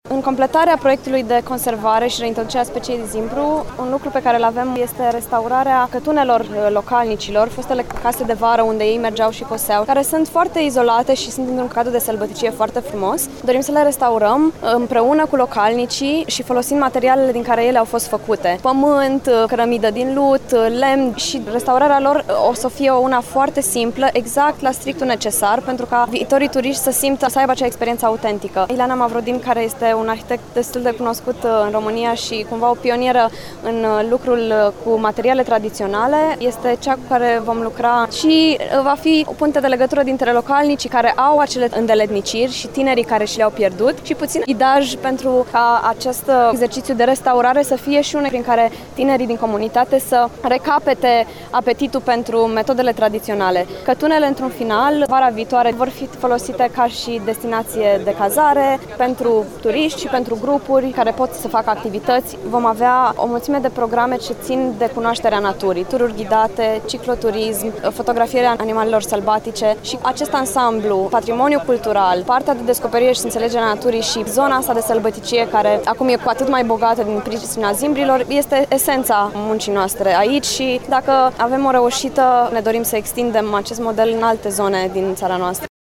În completarea proiectului de conservare și reintroducerea speciei Zimbru, un lucru pe care îl avem este restaurarea cătunelor localnicilor, fostele case de vară unde ei mergeau și coseau, care sunt foarte izolate și sunt într-un cadru de sălbăticie foarte frumos. Dorim să le restaurăm împreună cu localnicii și folosind materialele din care ele au fost făcute. Pământ, cărămidă din lut, lemn, și restaurarea lor o să fie una foarte simplă, exact la strictul necesar, pentru ca viitorii turiști să simtă, să aibă acea experiență autentică. Ileana Mavrodin, care este un arhitect destul de cunoscut în România și cumva o pionieră în lucrul cu materiale tradiționale, este cea cu care vom lucra și va fi o punte de legătură dintre localnicii care au acele îndeletniciri și tinerii care și le-au pierdut și puțin ghidaj pentru ca acest exercițiu de restaurare să fie și unul prin care tinerii din comunitate să recapete apetitul pentru metodele tradiționale. Cătunele, într-un final, vara viitoare, vor fi folosite ca și destinație de cazare pentru turiști și pentru grupuri care pot să facă activități. Vom avea o mulțime de programe ce țin de cunoașterea naturii, tururi ghidate, cicloturism, fotografierea animalelor sălbatice și acest ansamblu, patrimoniu cultural, partea de descoperire și înțelegerea naturii și zona asta de sălbăticie, care acum e cu atât mai bogată din pricina zimbrilor, este esența muncii noastre aici și dacă avem o reușită, ne dorim să extindem acest model în alte zone din țara noastră.